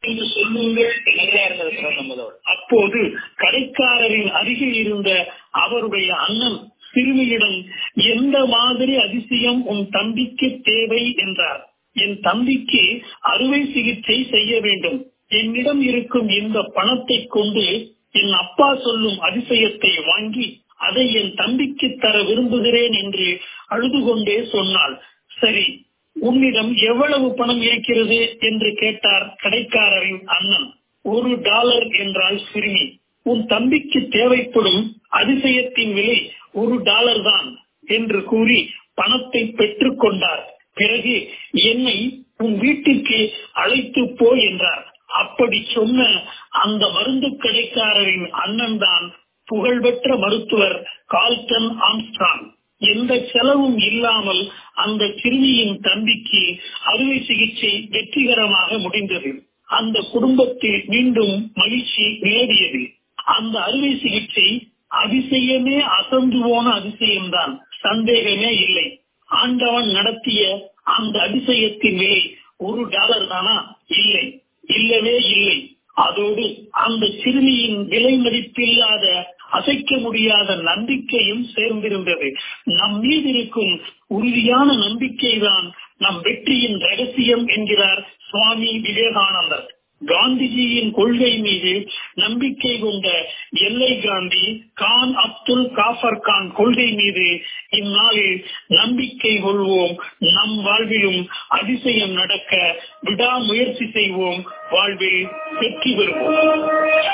என்று சொல்லுங்கள். அப்போது கடைக்காரரின் அருகில் இருந்த அவருடைய அண்ணன் சிறுமியிடம், எந்த மாதிரி அதிசயம் உன் தம்பிக்கு தேவை என்றார். என் தம்பிக்கு அறுவை சிகிச்சை செய்ய வேண்டும். என்னிடம் இருக்கும் இந்த பணத்தை கொண்டு என் அப்பா சொல்லும் அதிசயத்தை வாங்கி அதை என் தம்பிக்கு தர விரும்புகிறேன் என்று அழுது கொண்டே சொன்னாள். சரி, உன்னிடம் எவ்வளவு பணம் இருக்கிறது என்று கேட்டார் கடைக்காரரின் அண்ணன். $1 என்றாள் சிறுமி. உன் தம்பிக்கு தேவைப்படும் அதிசயத்தின் விலை $1 தான் என்று கூறி பணத்தை பெற்றுக் கொண்டார். பிறகு என்னை உன் வீட்டிற்கு அழைத்து போ என்றார். அப்படி சொன்ன அந்த மருந்து கடைக்காரரின் அண்ணன் தான் புகழ்பெற்ற மருத்துவர் கால்டன் ஆம்ஸ்ட்ராங். எந்த செலவும் இல்லாமல் அந்த சிறுமியின் தம்பிக்கு அறுவை சிகிச்சை வெற்றிகரமாக முடிந்தது. அந்த குடும்பத்தில் மீண்டும் மகிழ்ச்சி நிலவியது. அந்த அறுவை சிகிச்சை அதிசயமே அசந்து போன அதிசயம்தான், சந்தேகமே இல்லை. ஆண்டவன் நடத்திய அந்த அதிசயத்தின் விலை $1 தானா? இல்லை, இல்லவே இல்லை. அதோடு அந்த சிறுமியின் விலை மதிப்பில்லாத அசைக்க முடியாத நம்பிக்கையும் சேர்ந்திருந்தது. நம் மீது இருக்கும் உறுதியான நம்பிக்கைதான் நம் வெற்றியின் ரகசியம் என்கிறார் சுவாமி விவேகானந்தர். காந்திஜியின் கொள்கை மீது நம்பிக்கை கொண்ட எல்லை காந்தி கான் அப்துல் காஃபர் கான் கொள்கை மீது இந்நாளில் நம்பிக்கை கொள்வோம். நம் வாழ்விலும் அதிசயம் நடக்க விடாமுயற்சி செய்வோம். வாழ்வில் வெற்றி பெறுவோம்.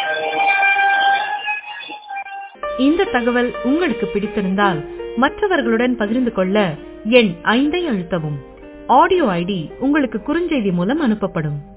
இந்த தகவல் உங்களுக்கு பிடித்திருந்தால் மற்றவர்களுடன் பகிர்ந்து கொள்ள எண் 5 அழுத்தவும். ஆடியோ ஐடி உங்களுக்கு குறுஞ்செய்தி மூலம் அனுப்பப்படும்.